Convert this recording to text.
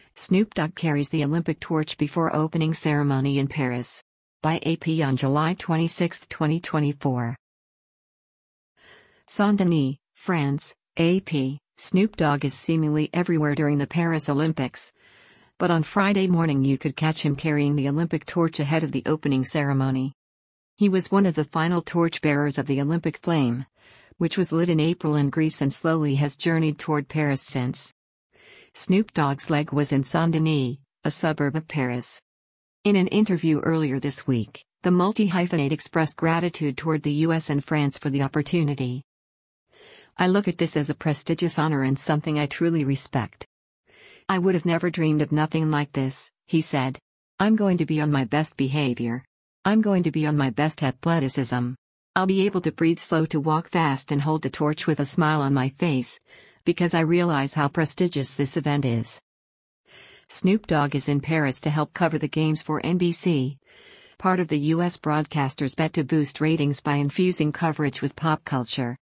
Snoop Dogg carries the Olympic torch before opening ceremony in Paris. By AP on July 26, 2024. Saint-Denis, France, AP. Snoop Dogg is seemingly everywhere during the Paris Olympics. But on Friday morning you could catch him carrying the Olympic torch ahead of the opening ceremony. He was one of the final torchbearers of the Olympic flame, which was lit in April in Greece and slowly has journeyed toward Paris since. Snoop Dogg's leg was in Saint-Denis, a suburb of Paris. In an interview earlier this week, the multi-hyphenate expressed gratitude toward the US and France for the opportunity. "I look at this as a prestigious honor and something I truly respect. I would have never dreamed of nothing like this," he said. "I'm going to be on my best behavior. I'm going to be on my best athleticism. I'll be able to breathe slow, to walk fast and hold the torch with a smile on my face, because I realize how prestigious this event is." Snoop Dogg is in Paris to help cover the games for NBC, part of the US broadcaster's bet to boost ratings by infusing coverage with pop culture.